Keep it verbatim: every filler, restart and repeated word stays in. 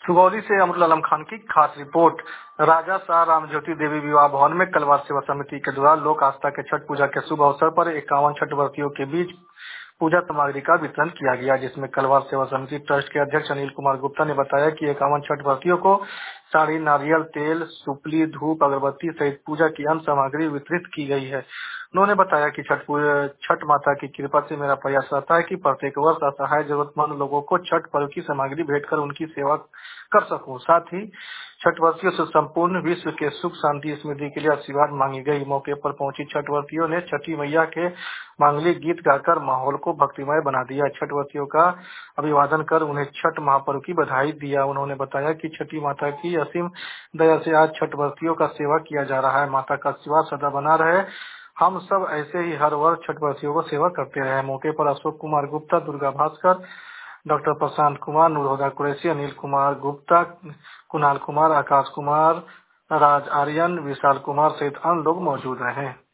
सुगौली से अमरुल आलम खान की खास रिपोर्ट। राजा शाह रामज्योति देवी विवाह भवन में कलवार सेवा समिति के द्वारा लोक आस्था के छठ पूजा के शुभ अवसर पर इक्यावन छठ व्रतियों के बीच पूजा सामग्री का वितरण किया गया, जिसमें कलवार सेवा समिति ट्रस्ट के अध्यक्ष अनिल कुमार गुप्ता ने बताया कि इक्यावन छठ व्रतियों को साड़ी, नारियल तेल, सुपली, धूप, अगरबत्ती सहित पूजा की अन्य सामग्री वितरित की गई है। उन्होंने बताया कि छठ छठ माता की कृपा से मेरा प्रयास रहता है कि प्रत्येक वर्ष असहाय जरूरतमंद लोगों को छठ पर्व की सामग्री भेंट कर उनकी सेवा कर सकूं। साथ ही छठ व्रतियों से संपूर्ण विश्व के सुख शांति समृद्धि के लिए आशीर्वाद मांगी गई। मौके पर पहुंची छठ व्रतियों ने छठी मैया के मांगलिक गीत गाकर माहौल को भक्तिमय बना दिया। छठ व्रतियों का अभिवादन कर उन्हें छठ महापर्व की बधाई दिया। उन्होंने बताया कि छठी माता की असीम दया से आज छठ व्रतियों का सेवा किया जा रहा है। माता का आशीर्वाद सदा बना रहे, हम सब ऐसे ही हर वर्ष छठ व्रतियों को सेवा करते रहे। मौके पर अशोक कुमार गुप्ता, दुर्गा भास्कर, डॉक्टर प्रशांत कुमार, नूरहुदा कुरैशी, अनिल कुमार गुप्ता, कुणाल कुमार, आकाश कुमार, राज आर्यन, विशाल कुमार सहित अन्य लोग मौजूद रहे।